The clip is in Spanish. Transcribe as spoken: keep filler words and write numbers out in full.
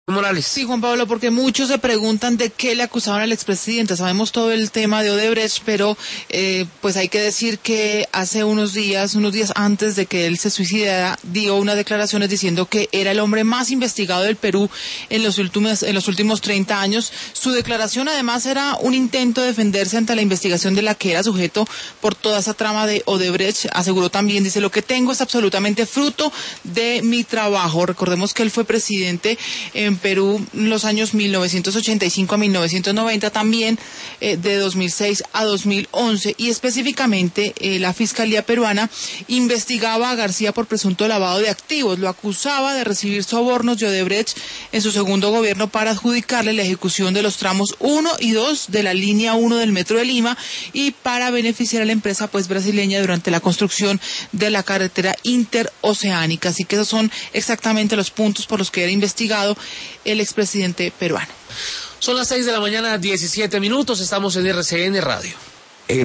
Morales. Sí, Juan Pablo, porque muchos se preguntan de qué le acusaban al expresidente. Sabemos todo el tema de Odebrecht, pero eh, pues hay que decir que hace unos días, unos días antes de que él se suicidara, dio unas declaraciones diciendo que era el hombre más investigado del Perú en los últimos, en los últimos treinta años. Su declaración además era un intento de defenderse ante la investigación de la que era sujeto por toda esa trama de Odebrecht. Aseguró también, dice, lo que tengo es absolutamente fruto de mi trabajo. Recordemos que él fue presidente en Perú en los años mil novecientos ochenta y cinco a mil novecientos noventa, también eh, de dos mil seis a dos mil once, y específicamente eh, la Fiscalía peruana investigaba a García por presunto lavado de activos. Lo acusaba de recibir sobornos de Odebrecht en su segundo gobierno para adjudicarle la ejecución de los tramos uno y dos de la línea uno del Metro de Lima y para beneficiar a la empresa pues brasileña durante la construcción de la carretera interoceánica. Así que esos son exactamente los puntos por los que era investigado el expresidente peruano. Son las seis de la mañana, diecisiete minutos, estamos en R C N Radio.